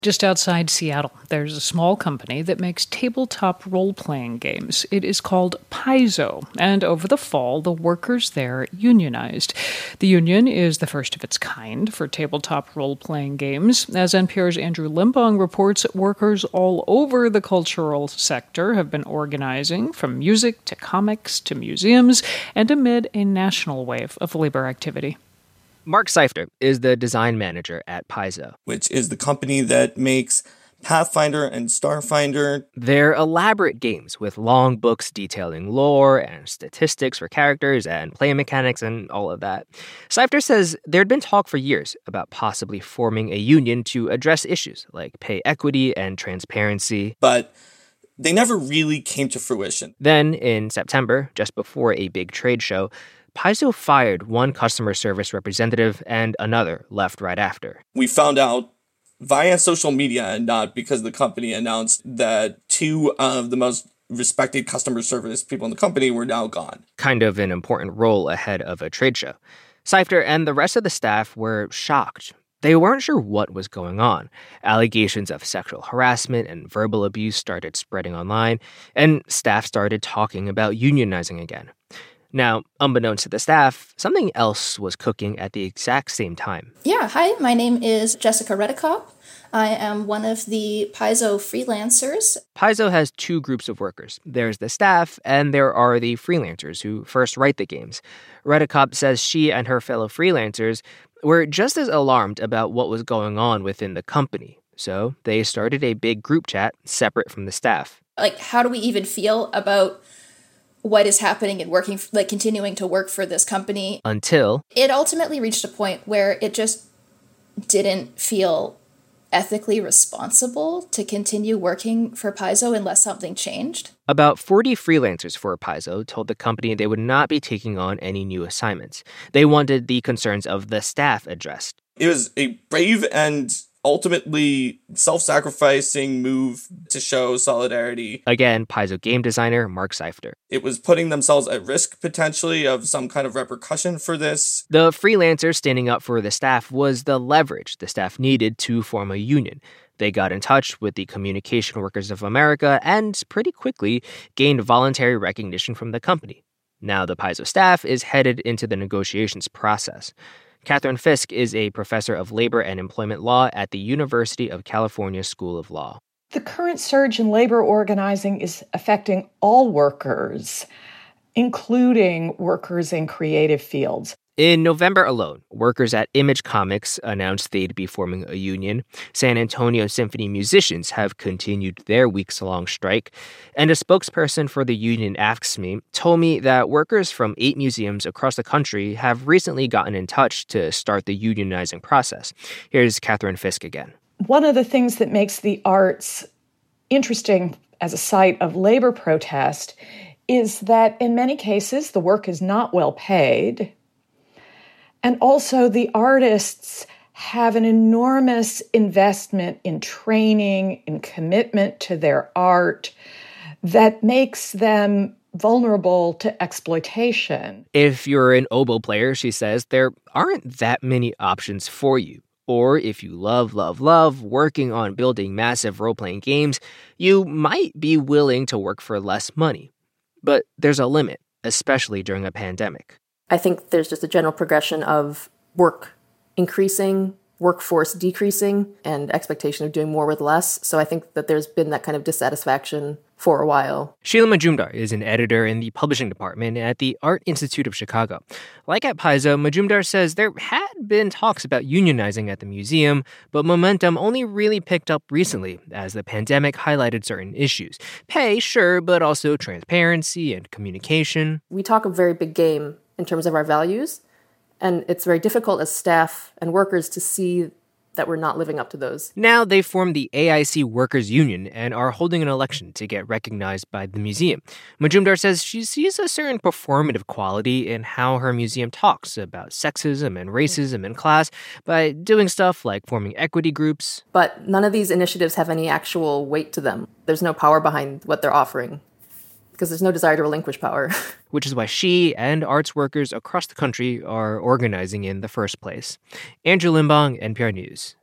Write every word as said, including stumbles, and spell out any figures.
Just outside Seattle, there's a small company that makes tabletop role-playing games. It is called Paizo, and over the fall, the workers there unionized. The union is the first of its kind for tabletop role-playing games. As N P R's Andrew Limbong reports, workers all over the cultural sector have been organizing, from music to comics to museums, and amid a national wave of labor activity. Mark Seifter is the design manager at Paizo, which is the company that makes Pathfinder and Starfinder. They're elaborate games with long books detailing lore and statistics for characters and play mechanics and all of that. Seifter says there'd been talk for years about possibly forming a union to address issues like pay equity and transparency. But they never really came to fruition. Then, in September, just before a big trade show, Paizo fired one customer service representative and another left right after. We found out via social media and not because the company announced that two of the most respected customer service people in the company were now gone. Kind of an important role ahead of a trade show. Seifter and the rest of the staff were shocked. They weren't sure what was going on. Allegations of sexual harassment and verbal abuse started spreading online, and staff started talking about unionizing again. Now, unbeknownst to the staff, something else was cooking at the exact same time. Yeah, hi, my name is Jessica Redekop. I am one of the Paizo freelancers. Paizo has two groups of workers. There's the staff, and there are the freelancers who first write the games. Redekop says she and her fellow freelancers were just as alarmed about what was going on within the company. So they started a big group chat separate from the staff. Like, how do we even feel about what is happening and working, like continuing to work for this company? Until it ultimately reached a point where it just didn't feel ethically responsible to continue working for Paizo unless something changed. About forty freelancers for Paizo told the company they would not be taking on any new assignments. They wanted the concerns of the staff addressed. It was a brave and ultimately self-sacrificing move to show solidarity. Again, Paizo game designer Mark Seifter. It was putting themselves at risk, potentially, of some kind of repercussion for this. The freelancer standing up for the staff was the leverage the staff needed to form a union. They got in touch with the Communication Workers of America and pretty quickly gained voluntary recognition from the company. Now the Paizo staff is headed into the negotiations process. Catherine Fisk is a professor of labor and employment law at the University of California School of Law. The current surge in labor organizing is affecting all workers, including workers in creative fields. In November alone, workers at Image Comics announced they'd be forming a union. San Antonio Symphony musicians have continued their weeks-long strike. And a spokesperson for the union, AFSCME, told me that workers from eight museums across the country have recently gotten in touch to start the unionizing process. Here's Catherine Fisk again. One of the things that makes the arts interesting as a site of labor protest is that in many cases the work is not well paid. And also the artists have an enormous investment in training, in commitment to their art that makes them vulnerable to exploitation. If you're an oboe player, she says, there aren't that many options for you. Or if you love, love, love working on building massive role-playing games, you might be willing to work for less money. But there's a limit, especially during a pandemic. I think there's just a general progression of work increasing, workforce decreasing, and expectation of doing more with less. So I think that there's been that kind of dissatisfaction for a while. Sheila Majumdar is an editor in the publishing department at the Art Institute of Chicago. Like at Paizo, Majumdar says there had been talks about unionizing at the museum, but momentum only really picked up recently as the pandemic highlighted certain issues. Pay, sure, but also transparency and communication. We talk a very big game in terms of our values, and it's very difficult as staff and workers to see that we're not living up to those. Now they formed the A I C Workers Union and are holding an election to get recognized by the museum. Majumdar says she sees a certain performative quality in how her museum talks about sexism and racism and class by doing stuff like forming equity groups. But none of these initiatives have any actual weight to them. There's no power behind what they're offering, because there's no desire to relinquish power. Which is why she and arts workers across the country are organizing in the first place. Andrew Limbong, N P R News.